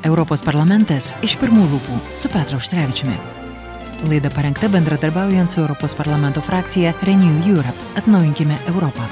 Europos parlamentas iš pirmų lūpų su Petru Auštrevičiumi. Laida parengta bendradarbiaujant su Europos parlamento frakcija Renew Europe. Atnaujinkime Europą.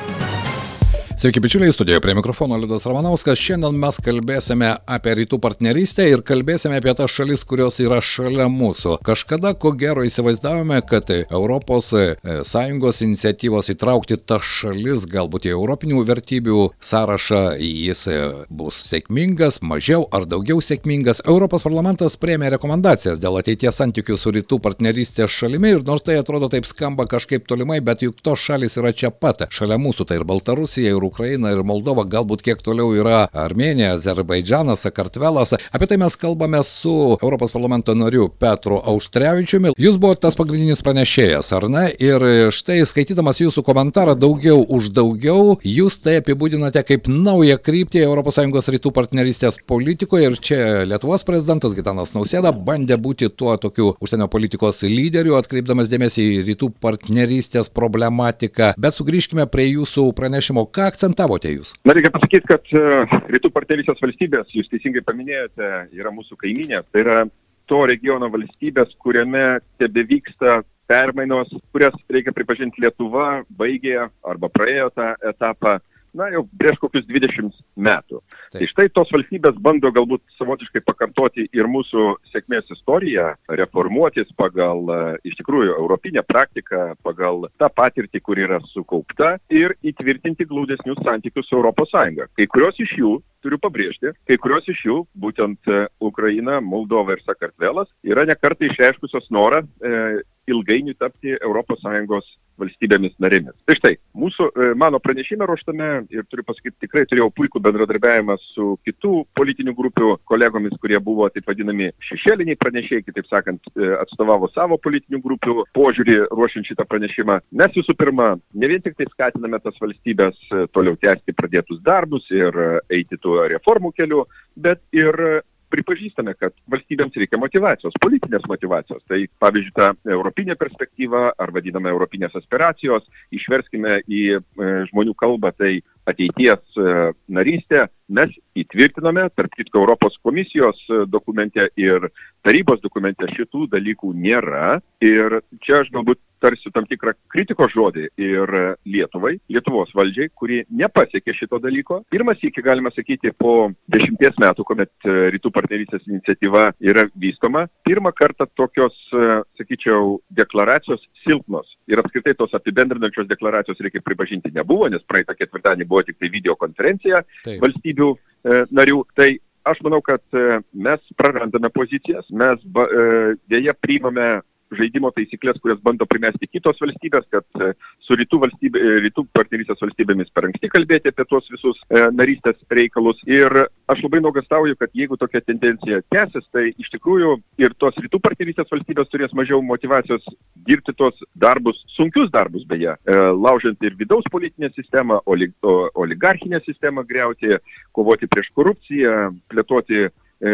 Sveiki, bičiuliai, studijoje prie mikrofono Liudas Ramanauskas. Šiandien mes kalbėsime apie rytų partnerystę ir kalbėsime apie tas šalis, kurios yra šalia mūsų. Kažkada, ko gero, įsivaizdavome, kad Europos Sąjungos iniciatyvos įtraukti tas šalis galbūt į europinių vertybių sąrašą, jis bus sėkmingas, mažiau ar daugiau sėkmingas. Europos parlamentas priėmė rekomendacijas dėl ateities santykių su rytų partnerystės šalimi ir nors tai atrodo taip skamba kažkaip tolimai, bet juk tos šalis yra čia pat. Šalia mūsų tai ir Baltarusija, ir Ukraina, ir Moldova, galbūt kiek toliau yra Armėnija, Azerbaidžanas, Sakartvelas. Apie tai mes kalbame su Europos parlamento nariu Petru Auštrevičiumi. Jūs buvote tas pagrindinis pranešėjas, ar ne? Ir štai, skaitydamas jūsų komentarą daugiau už daugiau, jūs tai apibūdinate kaip naują kryptį ES rytų partnerystės politikoje. Ir čia Lietuvos prezidentas Gitanas Nausėda bandė būti tuo tokiu užsienio politikos lyderiu, atkreipdamas dėmesį į rytų partnerystės problematiką. Bet sugrįžkime prie jūsų pranešimo. Ką akcentavote jūs? Na, reikia pasakyti, kad rytų partnerystės valstybės, jūs teisingai paminėjote, yra mūsų kaiminės. Tai yra to regiono valstybės, kuriame tebevyksta permainos, kurias, reikia pripažinti, Lietuva baigė arba praėjo tą etapą, jau prieš kokius 20 metų. Taip. Tai štai tos valstybės bando galbūt savotiškai pakartoti ir mūsų sėkmės istoriją, reformuotis pagal iš tikrųjų europinę praktiką, pagal tą patirtį, kuri yra sukaupta ir įtvirtinti glaudesnius santykius su Europos Sąjunga. Kai kurios iš jų, turiu pabrėžti, kai kurios iš jų, būtent Ukraina, Moldova ir Sakartvelas, yra nekartą išreiškusios norą ilgainiui tapti Europos Sąjungos valstybėmis narėmis. Tai štai, mano pranešime ruoštame, ir turiu pasakyti, tikrai turėjau puikų bendradarbiavimą su kitų politinių grupių kolegomis, kurie buvo taip vadinami šešėliniai pranešėjai, kitaip sakant, atstovavo savo politinių grupių požiūrį ruošiant šitą pranešimą. Mes visų pirma, ne vien tik tai skatiname tas valstybės toliau tęsti pradėtus darbus ir eiti tuo reformų keliu, bet ir pripažįstame, kad valstybėms reikia motyvacijos, politinės motyvacijos. Tai, pavyzdžiui, ta europinė perspektyva, ar vadiname europinės aspiracijos, išverskime į žmonių kalbą, tai ateities narystė, mes įtvirtiname, tarp kitko Europos komisijos dokumente ir tarybos dokumente šitų dalykų nėra. Ir čia aš galbūt tarsiu tam tikrą kritikos žodį ir Lietuvos valdžiai, kuri nepasiekė šito dalyko. Pirmas sykį, galima sakyti, po 10 metų, kuomet rytų partnerystės iniciatyva yra vystoma, pirmą kartą tokios, sakyčiau, deklaracijos silpnos. Ir apskritai tos apibendrinančios deklaracijos, reikia pripažinti, nebuvo, nes praeitą ketvirtadienį buvo tik tai videokonferencija valstybių narių. Tai aš manau, kad mes prarandame pozicijas, mes dėja priimame žaidimo taisyklės, kurias bando primesti kitos valstybės, kad su rytų partnerystės valstybėmis per anksti kalbėti apie tuos visus narystės reikalus. Ir aš labai nuogąstauju, kad jeigu tokia tendencija tęsis, tai iš tikrųjų ir tos rytų partnerystės valstybės turės mažiau motyvacijos dirbti tos darbus, sunkius darbus beje, laužant ir vidaus politinę sistemą, oligarchinę sistemą griauti, kovoti prieš korupciją, plėtoti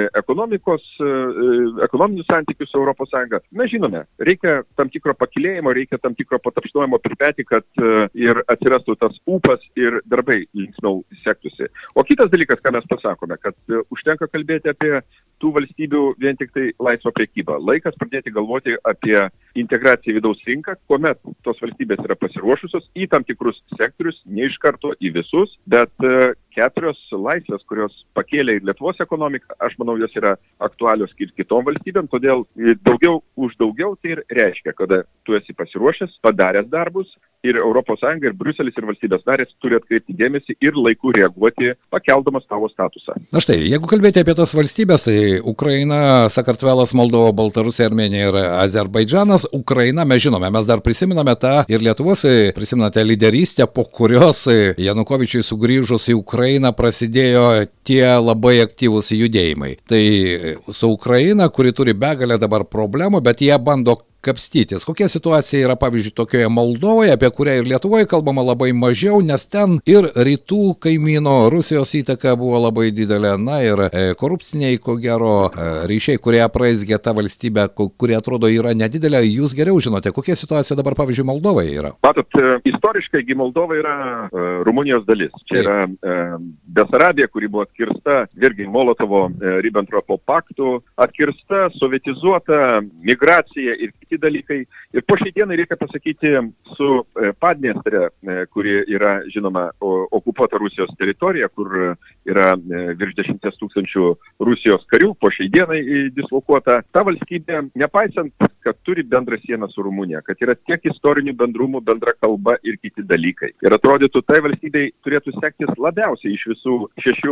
ekonominius santykius su Europos Sąjunga. Mes žinome, reikia tam tikro pakilėjimo, reikia tam tikro patapšnojimo per petį, kad ir atsirastų tas ūpas ir darbai linksmiau sektųsi. O kitas dalykas, ką mes pasakome, kad užtenka kalbėti apie tų valstybių vien tik tai laisvą prekybą. Laikas pradėti galvoti apie integraciją į vidaus rinką, kuomet tos valstybės yra pasiruošusios į tam tikrus sektorius, ne iš karto į visus, bet 4 laisvės, kurios pakėlė ir Lietuvos ekonomiką, aš manau, jos yra aktualios ir kitom valstybėm, todėl daugiau už daugiau tai ir reiškia, kada tu esi pasiruošęs, padaręs darbus ir Europos Sąjunga, ir Briuselis, ir valstybės narės turi atkreipti dėmesį ir laiku reaguoti, pakeldamas tavo statusą. Na štai, jeigu kalbėti apie tas valstybės, tai Ukraina, Sakartvelas, Moldova, Baltarusija, Armėnija ir Azerbaidžanas. Ukraina, mes žinome, mes dar prisiminame tą ir Lietuvos, prisimenate lyderystę, po kurios Janukovičiui sugrįžus į Ukrainą prasidėjo tie labai aktyvūs judėjimai. Tai su Ukraina, kuri turi begalę dabar problemų, bet jie bando kapstytis. Kokia situacija yra, pavyzdžiui, tokioje Moldovoje, apie kurią ir Lietuvoje kalbama labai mažiau, nes ten ir rytų kaimyno Rusijos įtaka buvo labai didelė, na ir korupciniai, ko gero, ryšiai, kurie apraizgė tą valstybę, kurie atrodo yra nedidelė. Jūs geriau žinote, kokia situacija dabar, pavyzdžiui, Moldovoje yra? Matot, istoriškai Moldova yra Rumunijos dalis. Čia yra Besarabija, kuri buvo atkirsta vėlgi Molotovo-Ribbentropo paktų, atkirsta, sovietizuota, migracija ir kiti dalykai. Ir po šiai dienai reikia pasakyti su Padniestrė, kuri yra, žinoma, okupuota Rusijos teritorija, kur yra virš 10 000 Rusijos karių, po šiai dienai dislokuota. Ta valstybė, nepaisant, kad turi bendrą sieną su Rumunija, kad yra tiek istorinių bendrumų, bendra kalba ir kiti dalykai. Ir atrodytų, tai valstybei turėtų sektis labiausiai iš visų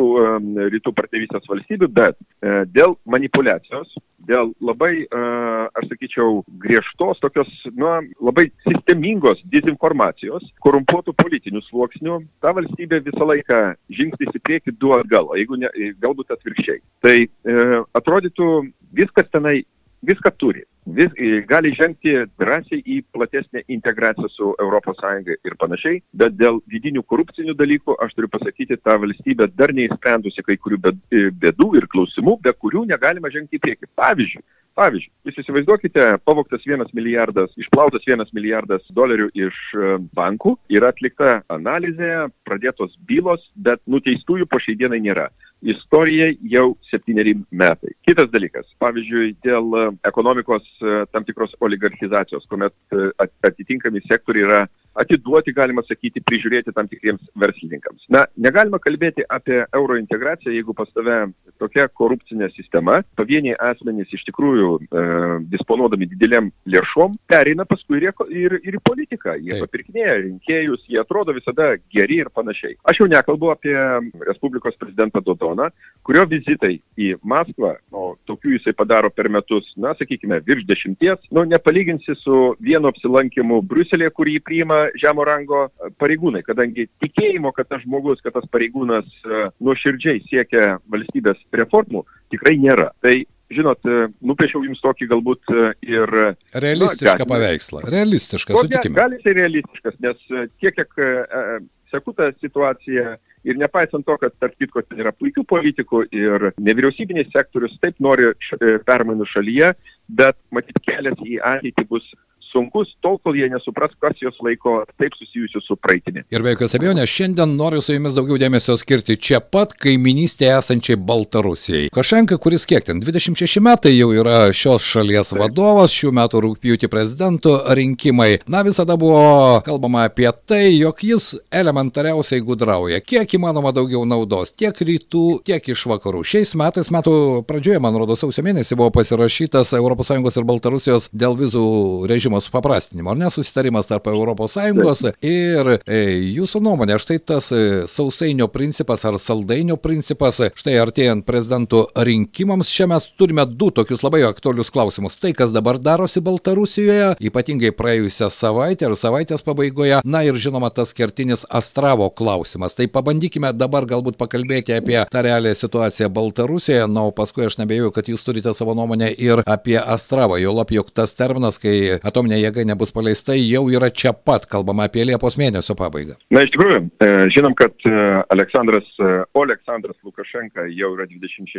6 rytų partnerystės valstybių, bet dėl manipulacijos, dėl labai, aš sakyčiau, griežtos, tokios, labai sistemingos dezinformacijos, korumpuotų politinių sluoksnių, ta valstybė visą laiką žingsnis į priekį, du atgal, jeigu ne, galbūt atvirkščiai. Tai atrodytų, viskas tenai, viską turi. Gali žengti drąsiai į platesnę integraciją su ES ir panašiai, bet dėl vidinių korupcinių dalykų, aš turiu pasakyti, ta valstybė dar neįsprendusi kai kurių bėdų ir klausimų, be kurių negalima žengti į priekį. Pavyzdžiui, jūs įsivaizduokite, pavogtas 1 milijardas, išplautas $1 milijardas iš bankų, yra atlikta analizė, pradėtos bylos, bet nuteistųjų po šiai dienai nėra. Istorija jau 7 metai. Kitas dalykas, pavyzdžiui, dėl ekonomikos tam tikros oligarchizacijos, kuomet atitinkami sektoriai yra atiduoti, galima sakyti, prižiūrėti tam tikriems verslininkams. Negalima kalbėti apie eurointegraciją, jeigu pas tave tokia korupcinė sistema, pavieniai asmenys iš tikrųjų disponuodami didelėm lėšom, pereina paskui ir į politiką. Jie papirkinėja rinkėjus, jie atrodo visada geri ir panašiai. Aš jau nekalbu apie Respublikos prezidentą Dodoną, kurio vizitai į Maskvą, o tokių jisai padaro per metus, sakykime, virš 10, nepalyginsi su vienu apsilankimu Briuselėje, kur jį priima žemo rango pareigūnai, kadangi tikėjimo, kad tas žmogus, kad tas pareigūnas nuoširdžiai siekia valstybės reformų, tikrai nėra. Tai, žinot, nupiešiau jums tokį galbūt ir... Realistišką paveikslą. Realistišką, sutikime. Gali tai realistiškas, nes tiek, kiek seku tą situaciją ir nepaisant to, kad tarp kitko ten yra puikių politikų ir nevyriausybinis sektorius taip nori permainų šalyje, bet matyt kelias į ateitį bus sunkus, tol, kol jie nesupras, kas jos laiko taip susijusius su praeitimi. Ir be jokios abejonės, šiandien noriu su jumis daugiau dėmesio skirti čia pat kaiminystėje esančiai Baltarusijai. Lukašenka, kuris kiek ten, 26 metai jau yra šios šalies vadovas, šių metų rugpjūtį prezidento rinkimai. Visada buvo kalbama apie tai, jog jis elementariausiai gudrauja. Kiek įmanoma daugiau naudos, tiek rytų, tiek iš vakarų. Šiais metais, metų pradžioje, man rodos, sausio mėnesį buvo pasirašytas ES ir Baltarusijos dėl vizų režimo supaprastinimo, ar ne, susitarimas tarp ES ir jūsų nuomonė, štai tas sausainio principas ar saldainio principas, štai artėjant prezidentų rinkimams, čia mes turime du tokius labai aktualius klausimus. Tai, kas dabar darosi Baltarusijoje, ypatingai praėjusią savaitę ir savaitės pabaigoje, ir žinoma tas kertinis Astravo klausimas. Tai pabandykime dabar galbūt pakalbėti apie tą realią situaciją Baltarusijoje, o paskui aš nebejoju, kad jūs turite savo nuomonę ir apie Astravą, juolab jog tas terminas, kai atominė jėga nebus paleista, jau yra čia pat, kalbama apie Liepos mėnesio pabaigą. Iš tikrųjų, žinom, kad Aleksandras Lukašenka jau yra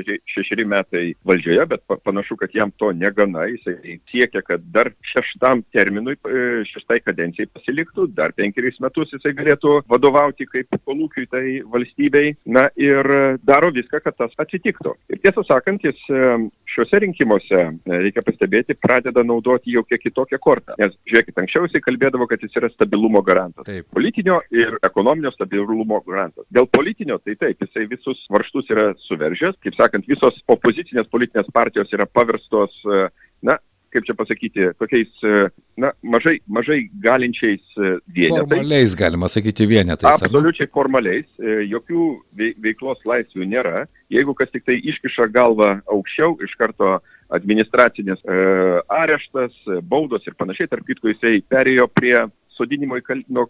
26 metai valdžioje, bet panašu, kad jam to negana, jisai siekia, kad dar 6 terminui, 6 kadencijai pasiliktų, dar 5 metus jisai galėtų vadovauti kaip kolūkiui tai valstybei, ir daro viską, kad tas atsitiktų. Ir tiesą sakant, jis šiuose rinkimuose, reikia pastebėti, pradeda naudoti jau kiek kitokią kortą. Nes, žiūrėkit, anksčiau jisai kalbėdavo, kad jis yra stabilumo garantas. Taip. Politinio ir ekonominio stabilumo garantas. Dėl politinio, tai taip, jisai visus varžtus yra suveržęs. Kaip sakant, visos opozicinės politinės partijos yra paverstos, kaip čia pasakyti, tokiais, mažai galinčiais vienetais. Formaliais, galima sakyti, vienetais. Absoliučiai formaliais. Jokių veiklos laisvių nėra. Jeigu kas tik tai iškiša galvą aukščiau, iš karto administracinės areštas, baudos ir panašiai. Tarp kitko jisai perėjo prie sodinimo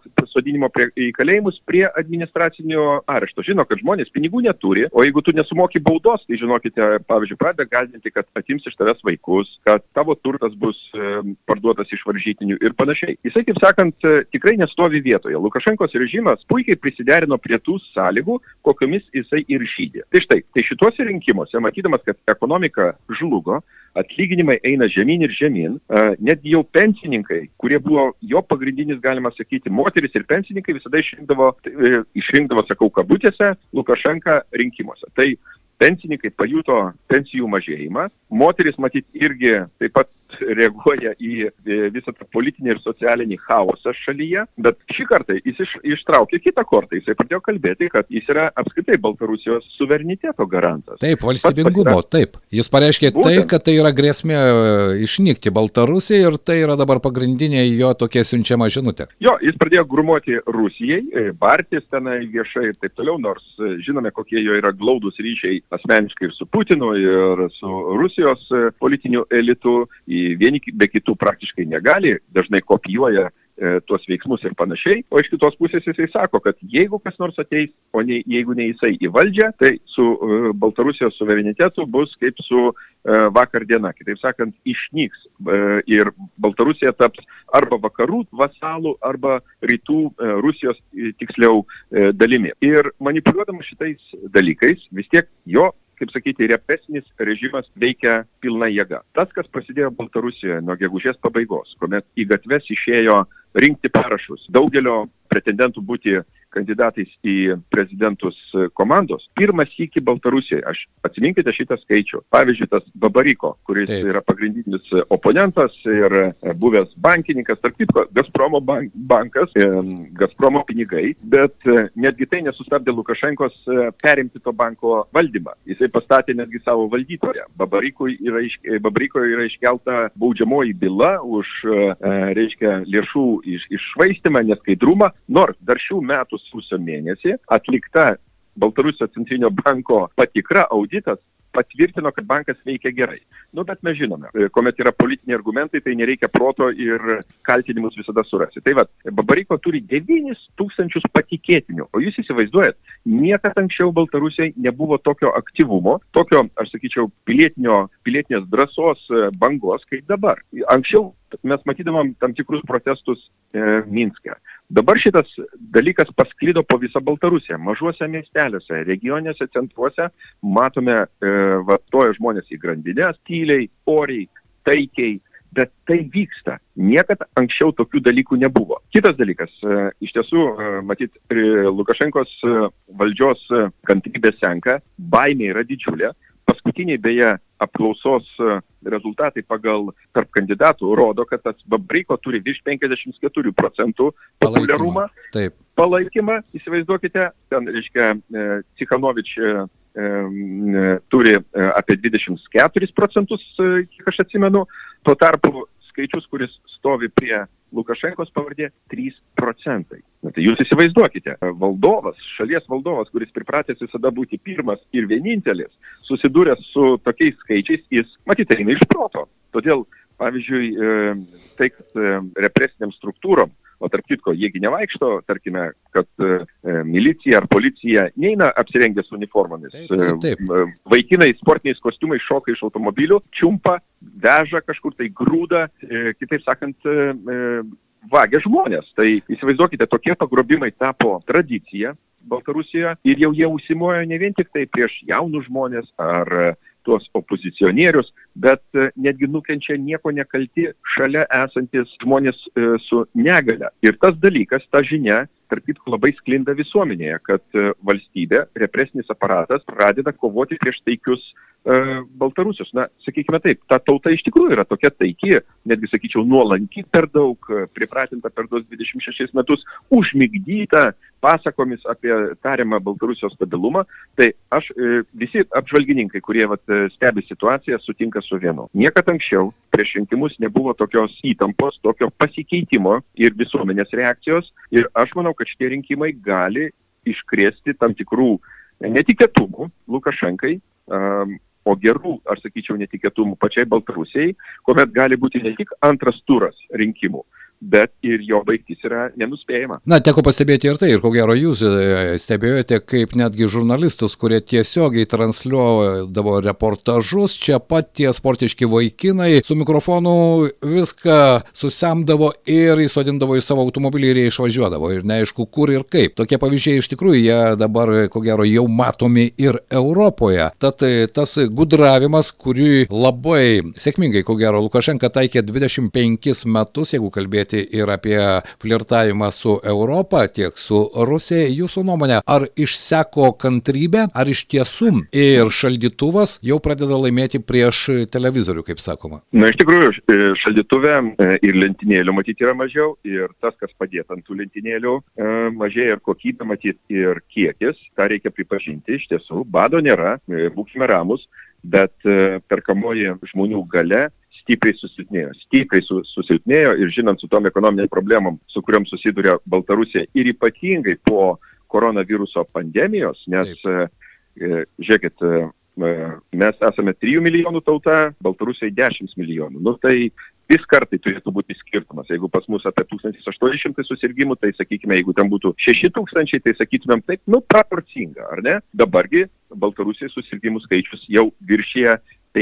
į kalėjimus prie administracinio arešto. Žino, kad žmonės pinigų neturi, o jeigu tu nesumoki baudos, tai žinokite, pavyzdžiui, pradeda gąsdinti, kad atims iš tavęs vaikus, kad tavo turtas bus parduotas iš varžytinių ir panašiai. Jisai, kaip sakant, tikrai nestovi vietoje. Lukašenkos režimas puikiai prisiderino prie tų sąlygų, kokiomis jisai ir žydė. Tai štai, šituose rinkimuose, matydamas, kad ekonomika žlugo, atlyginimai eina žemyn ir žemyn, netgi jau pensininkai, kurie buvo jo pagrindinis, galima sakyti, moteris ir pensininkai visada išrinkdavo, sakau, kabutėse, Lukašenką rinkimuose. Tai pensininkai pajuto pensijų mažėjimą, moteris matyt irgi taip pat reaguoja į visą tą politinį ir socialinį chaosą šalyje, bet šį kartą jis ištraukė kitą kortą, jisai pradėjo kalbėti, kad jis yra apskritai Baltarusijos suvereniteto garantas. Taip, valstybingumo, taip. Jis pareiškė kad tai yra grėsmė išnykti Baltarusijai ir tai yra dabar pagrindinė jo tokia siunčiama žinutė. Jo, jis pradėjo grumuoti Rusijai, bartis tenai viešai ir taip toliau, nors žinome, kokie jo yra glaudūs ryšiai asmeniškai ir su Putinu, ir su Rusijos politiniu elitu. Vieni be kitų praktiškai negali, dažnai kopijuoja tuos veiksmus ir panašiai, o iš kitos pusės jisai sako, kad jeigu kas nors ateis, o jeigu ne jisai į valdžią, tai su Baltarusijos suverenitetu bus kaip su vakar diena, kitaip sakant, išnyks ir Baltarusija taps arba vakarų vasalų, arba rytų Rusijos tiksliau dalimi. Ir manipuliuodamas šitais dalykais, vis tiek jo, kaip sakyti, represinis režimas veikia pilna jėga. Tas, kas prasidėjo Baltarusijoje nuo gegužės pabaigos, kuomet į gatves išėjo rinkti parašus daugelio pretendentų būti kandidatais į prezidentus komandos, pirmas sykį Baltarusijoje, atsiminkite šitą skaičių, pavyzdžiui, tas Babariko, kuris yra pagrindinis oponentas ir buvęs bankininkas, tarp kitko, Gazpromo bankas, Gazpromo pinigai, bet netgi tai nesustabdė Lukašenkos perimti to banko valdymą. Jisai pastatė netgi savo valdytoją. Babariko yra iškelta baudžiamoji byla už, lėšų iššvaistimą, neskaidrumą, nors dar šių metų sausio mėnesį atlikta Baltarusijos centrinio banko patikra, auditas, patvirtino, kad bankas veikia gerai. Bet mes žinome, kuomet yra politiniai argumentai, tai nereikia proto ir kaltinimus visada surasi. Tai Babariko turi 9,000 patikėtinių, o jūs įsivaizduojat, niekad anksčiau Baltarusijai nebuvo tokio aktyvumo, tokio, aš sakyčiau, pilietinės drąsos bangos kaip dabar. Anksčiau mes matydavom tam tikrus protestus Minske. Dabar šitas dalykas pasklido po visą Baltarusiją, mažuose miesteliuose, regioniuose centruose, matome vartoja žmonės į grandinės, tyliai, oriai, taikiai, bet tai vyksta. Niekad anksčiau tokių dalykų nebuvo. Kitas dalykas, iš tiesų, matyt, Lukašenkos valdžios kantrybė senka, baimė yra didžiulė. Paskutiniai beje apklausos rezultatai pagal tarp kandidatų rodo, kad tas Babariko turi virš 54% populiarumą, palaikymą, įsivaizduokite, ten, Cichanovič turi apie 24%, kiek aš atsimenu, tuo tarpu skaičius, kuris stovi prie Lukašenkos pavardė 3%. Tai jūs įsivaizduokite, šalies valdovas, kuris pripratęs visada būti pirmas ir vienintelis, susidūręs su tokiais skaičiais, jis matyt eina iš proto. Todėl, pavyzdžiui, tai, kad represiniam struktūrom, o tarp kitko, jiegi nevaikšto, tarkime, kad milicija ar policija neina apsirengęs uniformomis. Vaikinai sportiniais kostiumais šoka iš automobilių, čiumpa, veža kažkur tai grūda, kitaip sakant, vagia žmonės. Tai įsivaizduokite, tokie pagrobimai tapo tradicija Baltarusijoje ir jau jie užsimojo ne vien tik tai prieš jaunus žmonės ar tuos opozicionierius, bet netgi nukenčia nieko nekalti šalia esantis žmonės su negale. Ir tas dalykas, ta žinia, tarp kitko labai sklinda visuomenėje, kad valstybė, represinis aparatas pradeda kovoti prieš taikius Baltarusius. Na, sakykime taip, ta tauta iš tikrųjų yra tokia taiki, netgi sakyčiau nuolanki per daug, pripratinta per 26 metus, užmigdyta pasakomis apie tariamą Baltarusijos stabilumą. Tai visi apžvalgininkai, kurie stebi situaciją, sutinka su vienu. Niekad anksčiau prieš rinkimus nebuvo tokios įtampos, tokio pasikeitimo ir visuomenės reakcijos. Ir aš manau, kad šitie rinkimai gali iškrėsti tam tikrų netikėtumų Lukašenkai, o gerų, aš sakyčiau, netikėtumų pačiai Baltarusijai, kuomet gali būti ne tik antras turas rinkimų, bet ir jo baigtis yra nenuspėjama. Na, teko pastebėti ir tai, ir ko gero jūs stebėjote, kaip netgi žurnalistus, kurie tiesiogiai transliuodavo reportažus, čia pat tie sportiški vaikinai su mikrofonu viską susemdavo ir įsodindavo į savo automobilį ir jie išvažiuodavo. Ir neaišku, kur ir kaip. Tokie pavyzdžiai iš tikrųjų, jie dabar, ko gero, jau matomi ir Europoje. Tad tas gudravimas, kurį labai sėkmingai, ko gero, Lukašenka taikė 25 metus, jeigu kalbėti ir apie flirtavimą su Europą, tiek su Rusija, jūsų nuomonė, ar išseko kantrybė, ar iš tiesų ir šaldytuvas jau pradeda laimėti prieš televizorių, kaip sakoma? Na, iš tikrųjų, šaldytuve ir lentynėlių matyti yra mažiau, ir tas, kas padėta ant tų lentynėlių, mažėja ir kokybė matyti, ir kiekis, tą reikia pripažinti, iš tiesų, bado nėra, būkime ramus, bet perkamoji žmonių galia stipriai susilpnėjo ir žinant su tom ekonominiam problemom, su kuriuom susiduria Baltarusija ir ypatingai po koronaviruso pandemijos, nes, žiūrėkit, mes esame 3 milijonų tauta, Baltarusijai 10 milijonų. Nu, tai vis kartai turėtų būti skirtumas. Jeigu pas mus apie 1800 susirgymų, tai sakykime, jeigu ten būtų 6000, tai sakytumėm taip, proporcinga, ar ne? Dabargi Baltarusijai susirgymų skaičius jau viršyje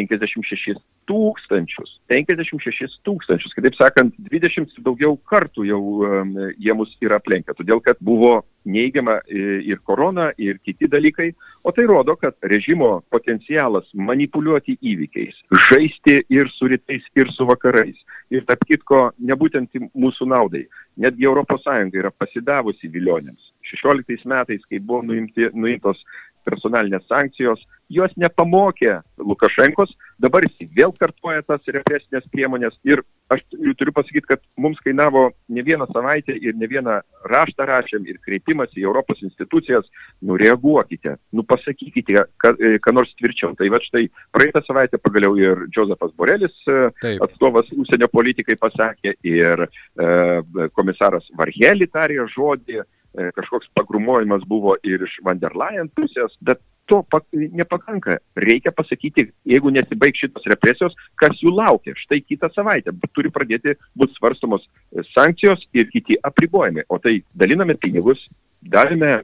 56 tūkstančius. 56 tūkstančius, kitaip sakant, 20 daugiau kartų jau jie mus yra aplenkę. Todėl, kad buvo neigiama ir korona, ir kiti dalykai. O tai rodo, kad režimo potencialas manipuliuoti įvykiais, žaisti ir su rytais, ir su vakarais. Ir tarp kitko, nebūtent mūsų naudai. Netgi ES yra pasidavusi vilionėms. 16 metais, kai buvo nuimtos personalinės sankcijos, jos nepamokė Lukašenkos, dabar jis vėl kartuoja tas represinės priemonės ir aš turiu pasakyti, kad mums kainavo ne vieną savaitę ir ne vieną raštą rašėm ir kreipimas į Europos institucijas, reaguokite, pasakykite, ką nors tvirčiau. Tai va štai praeitą savaitę pagaliau ir Džozefas Borelis, atstovas užsienio politikai, pasakė ir komisaras Varhelį tarė žodį, kažkoks pagrumojimas buvo ir iš Van der Leyen pusės, bet to nepakanka. Reikia pasakyti, jeigu nesibaigs šitos represijos, kas jų laukia. Štai kitą savaitę turi pradėti būti svarstomos sankcijos ir kiti apribojimai. O tai daliname pinigus, davėme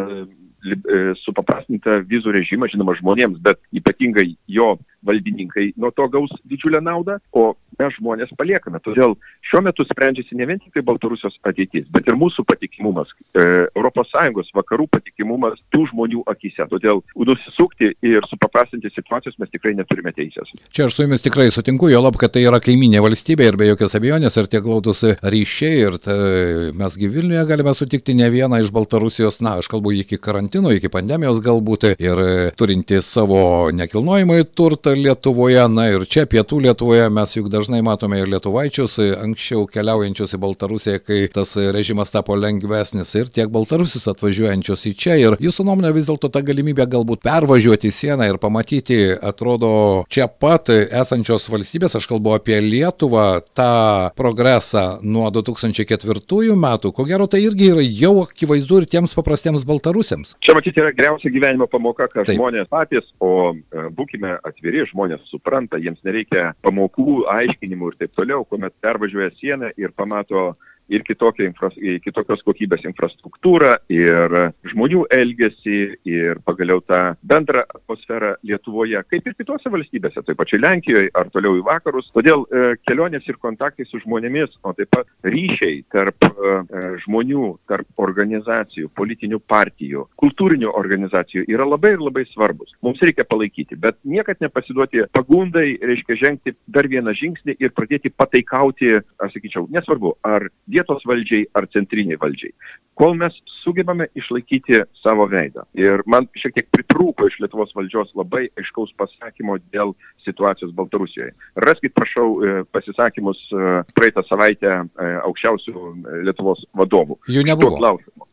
supaprastintą vizų režimą, žinoma, žmonėms, bet ypatingai jo valdininkai nuo to gaus didžiulę naudą, o mes žmonės paliekame. Todėl šiuo metu sprendžiasi ne vien tik tai Baltarusijos ateitis, bet ir mūsų patikimumas, ES vakarų patikimumas tų žmonių akise. Todėl nusisukti ir supaprastinti situacijos mes tikrai neturime teisės. Čia aš su jumis tikrai sutinku, juolab, kad tai yra kaiminė valstybė ir be jokios abejonės ir tie glaudūs ryšiai ir mesgi Vilniuje galime sutikti ne vieną iš Baltarusijos, aš kalbu iki karantino, iki pandemijos galbūt, ir turinti savo nekilnojamąjį turtą Lietuvoje, ir čia pietų Lietuvoje mes juk dažnai matome ir lietuvaičius, anksčiau keliaujančius į Baltarusiją, kai tas režimas tapo lengvesnis, ir tiek baltarusius atvažiuojančius į čia. Ir jūsų nuomonė vis dėlto ta galimybė galbūt pervažiuoti sieną ir pamatyti, atrodo, čia pat esančios valstybės, aš kalbu apie Lietuvą, tą progresą nuo 2004 metų, ko gero tai irgi yra jau akivaizdu ir tiems paprastiems baltarusiams. Čia matyti yra geriausia gyvenimo pamoka, kad žmonės patys, o būkime atviri, žmonės supranta, jiems nereikia pamokų, aiškinimų ir taip toliau, kuomet pervažiuoja sieną ir pamato ir kitokios kokybės infrastruktūrą, ir žmonių elgesį, ir pagaliau tą bendrą atmosferą Lietuvoje, kaip ir kitose valstybėse, taip pačiai Lenkijoje ar toliau į vakarus. Todėl kelionės ir kontaktai su žmonėmis, o taip pat ryšiai tarp žmonių, tarp organizacijų, politinių partijų, kultūrinių organizacijų yra labai ir labai svarbus. Mums reikia palaikyti, bet niekad nepasiduoti pagundai, reiškia žengti dar vieną žingsnį ir pradėti pataikauti, aš sakyčiau, nesvarbu, ar vietos valdžiai ar centriniai valdžiai, kol mes sugebame išlaikyti savo veidą. Ir man šiek tiek pritrūko iš Lietuvos valdžios labai aiškaus pasakymo dėl situacijos Baltarusijoje. Raskit, prašau, pasisakymus praeitą savaitę aukščiausių Lietuvos vadovų. Jų nebuvo.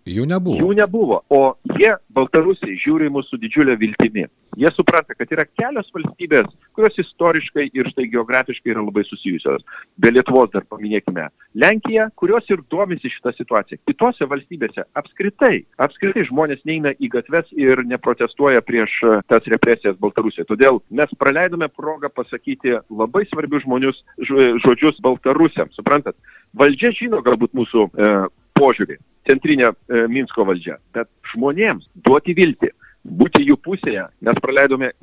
Jų nebuvo. Jų nebuvo, o jie, Baltarusiai, žiūri mūsų didžiulę viltimi. Jie supranta, kad yra kelios valstybės, kurios istoriškai ir štai geografiškai yra labai susijusios. Be Lietuvos dar paminėkime Lenkiją, kurios ir domisi šitą situaciją. Kitose valstybėse apskritai žmonės neina į gatves ir neprotestuoja prieš tas represijas Baltarusijoje. Todėl mes praleidome progą pasakyti labai svarbius žodžius Baltarusiams. Suprantat, valdžia žino galbūt mūsų požiūrį, centrinė Minsko valdžia, bet žmonėms duoti viltį, būti jų pusėje, mes praleidome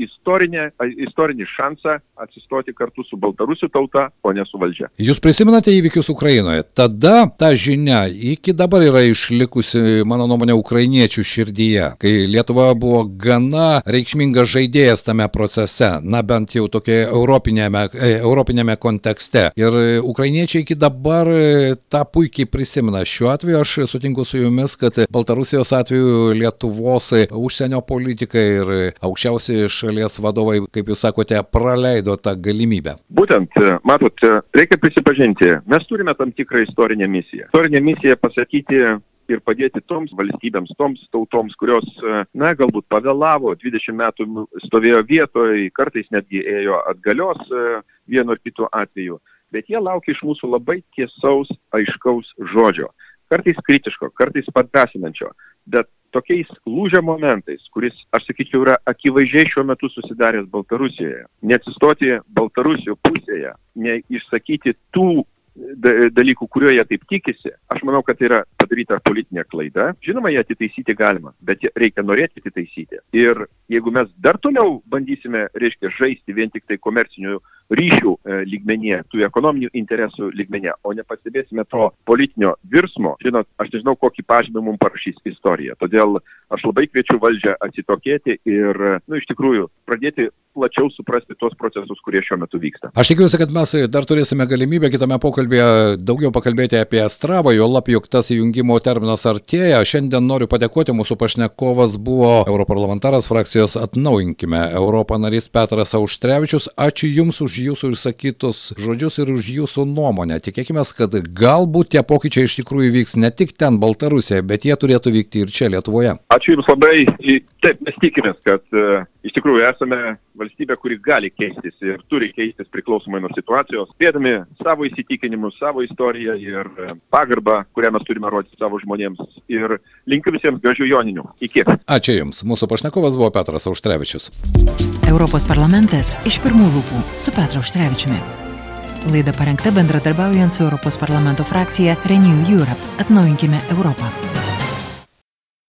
istorinį šansą atsistoti kartu su Baltarusių tauta, o ne su valdžia. Jūs prisimenate įvykius Ukrainoje? Tada ta žinia iki dabar yra išlikusi, mano nuomonė, ukrainiečių širdyje, kai Lietuva buvo gana reikšmingas žaidėjas tame procese, na bent jau tokia europinėme kontekste. Ir ukrainiečiai iki dabar tą puikiai prisimena. Šiuo atveju aš sutinku su jumis, kad Baltarusijos atveju Lietuvos užsienio politikai ir aukščiausi šalies vadovai, kaip jūs sakote, praleido tą galimybę. Būtent, matot, reikia prisipažinti, mes turime tam tikrą istorinę misiją. Istorinę misiją pasakyti ir padėti toms valstybėms, toms tautoms, kurios, galbūt pavėlavo, 20 metų stovėjo vietoje, kartais netgi ėjo atgalios vienu ar kitu atveju, bet jie laukia iš mūsų labai tiesaus, aiškaus žodžio. Kartais kritiško, kartais padrąsinančio, bet tokiais lūžio momentais, kuris, aš sakyčiau, yra akivaizdžiai šiuo metu susidaręs Baltarusijoje, neatsistoti Baltarusių pusėje, neišsakyti tų dalykų, kurio jie taip tikisi, aš manau, kad tai yra padaryta politinė klaida. Žinoma, ją atitaisyti galima, bet reikia norėti atitaisyti. Ir jeigu mes dar toliau bandysime, žaisti vien tik tai komercinių ryšių lygmenyje, tų ekonominių interesų lygmenyje, o nepastebėsime to politinio virsmo, žinot, aš nežinau, kokį pažymį mums parašys istorija. Todėl aš labai kviečiu valdžią atsitokėti ir, iš tikrųjų, pradėti plačiau suprasti tuos procesus, kurie šiuo metu vyksta. Aš tikiuosi, kad mes dar turėsime galimybę kitame pokalbėje daugiau pakalbėti apie Astravą, jo lab, jog tas įjungimo terminas artėja. Šiandien noriu padėkoti, mūsų pašnekovas buvo europarlamentaras frakcijos Atnaujinkime Europą narys Petras Auštrevičius. Ačiū Jums už Jūsų išsakytus žodžius ir už Jūsų nuomonę. Tikėkime, kad galbūt tie pokyčiai iš tikrųjų vyks ne tik ten Baltarusijoje, bet jie turėtų vykti ir čia Lietuvoje. Ačiū Jums labai. Taip, mes tikimės, kad iš tikrųjų esame valstybė, kuri gali keistis ir turi keistis priklausomai nuo situacijos, spėdami savo įsitikinimus, savo istoriją ir pagarbą, kurią mes turime rodyti savo žmonėms. Ir linkiu visiems gražių joninių. Iki. Ačiū Jums. Mūsų pašnekovas buvo Petras Auštrevičius. Europos parlamentas iš pirmų lūpų su Petru Auštrevičiumi. Laida parengta bendradarbiaujant su Europos parlamento frakcija Renew Europe. Atnaujinkime Europą.